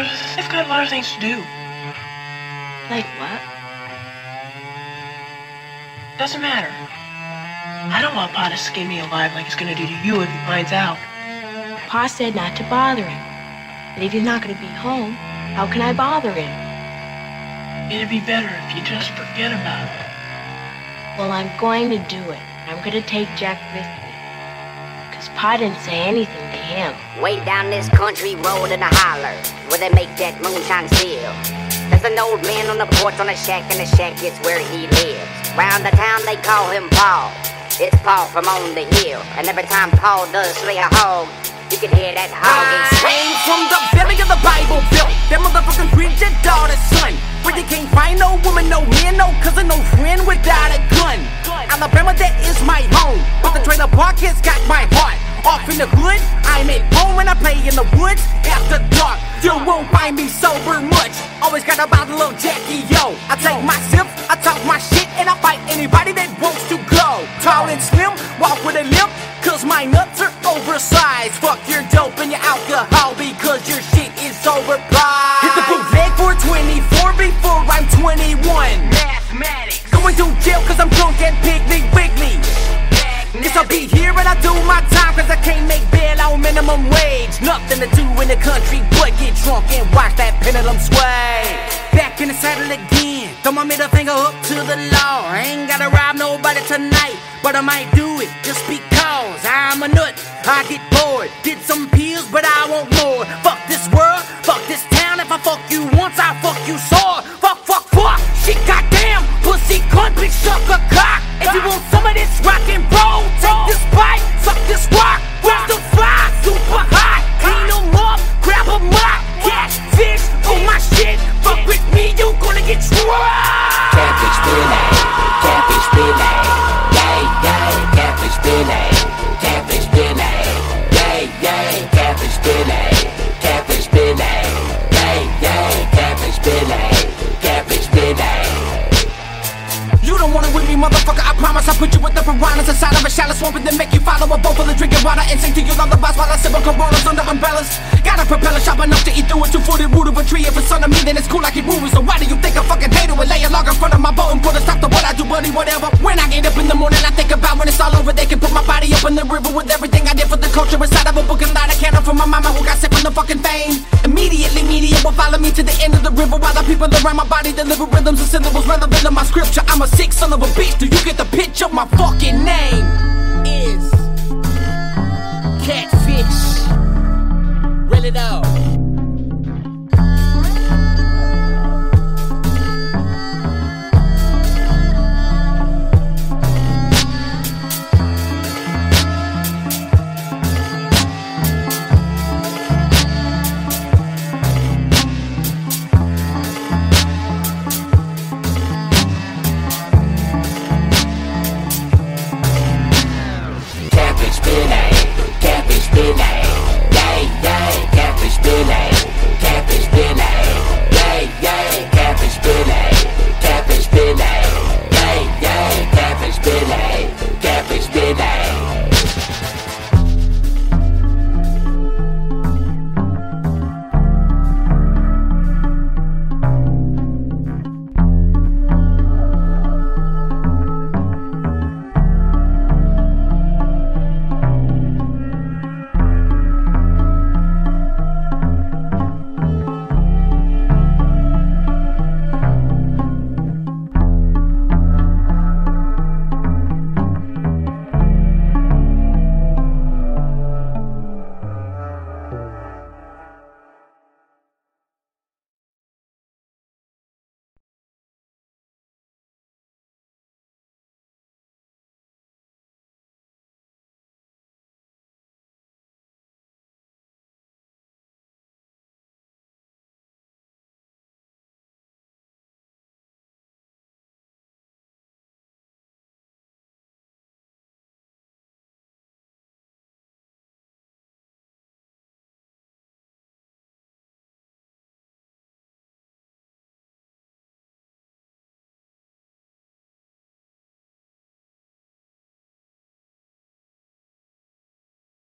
they've got a lot of things to do. Like what? Doesn't matter. I don't want Pa to skin me alive like he's gonna do to you if he finds out. Pa said not to bother him. But if he's not gonna be home, how can I bother him? It'd be better if you just forget about it. Well, I'm going to do it. I'm going to take Jack with me. Because Pa didn't say anything to him. Way down this country road in a holler, where they make that moonshine still. There's an old man on the porch on a shack, and the shack is where he lives. Round the town they call him Paul. It's Paul from on the hill. And every time Paul does slay a hog, you can hear that hog came from the belly of the Bible Belt. That motherfucking preacher daughter's son. Where you can't find no woman, no man, no cousin, no friend without a gun. Alabama, that is my home. But the trailer park has got my heart. Off in the hood, I'm at home when I play in the woods after dark. You won't find me sober much. Always got a bottle of Jackie, yo. I take my sips, I talk my shit, and I fight anybody that wants to go. Tall and slim, walk with a limp, cause my nuts are oversized. Fuck your dope and your alcohol, because your shit is overpriced. Hit the bootleg for 24 before I'm 21. Mathematics. Going to jail cause I'm drunk and Piggly Wiggly. Guess I'll be here and I do my time, cause I can't make bail on minimum wage. Nothing to do in the country but get drunk and watch that pendulum sway. Back in the saddle again, throw my middle finger up to the law. I ain't gotta rob nobody tonight, but I might do it just because I'm a nut. I get bored, did some pills but I want more. Fuck this world, fuck this town. If I fuck you once, I fuck you sore. Fuck, fuck, fuck, shit, goddamn, pussy, cunt, bitch, suck a cock. If you want some of this rock and roll, take this bite, suck this rock. Where's the fly? Super hot. Clean them up, grab a mop. Catfish on my shit. Fuck with me, you gonna get dropped. Catfish Billy, Catfish Billy, yay, yay, Catfish Billy, Catfish Billy, yay, yay, Catfish Billy, Catfish Billy, yay, yay, Catfish Billy, Catfish Billy. You don't want it with me, motherfucker, I promise I'll put you with the piranhas inside of a shallow swamp and then make you follow a boat full of drinking water and sing to your lullabies while I sip on Coronas under umbrellas. Got a propeller sharp enough to eat through a 2-footed root of a tree. If it's on me, then it's cool like it movies. So why do you think I fucking hate it? Lay a log in front of my boat and put a stop to what I do, buddy, whatever. When I get up in the morning, I think about when it's all over. They can put my body up in the river with everything I did for the culture inside of a book and light a candle for my mama who got sick from the fucking fame. Immediately, media will follow me to the end of the river while the people around my body deliver rhythms and syllables relevant to my scripture. I'm a sick son of a bitch. Do you get the picture? My fucking name is Catfish. Really though.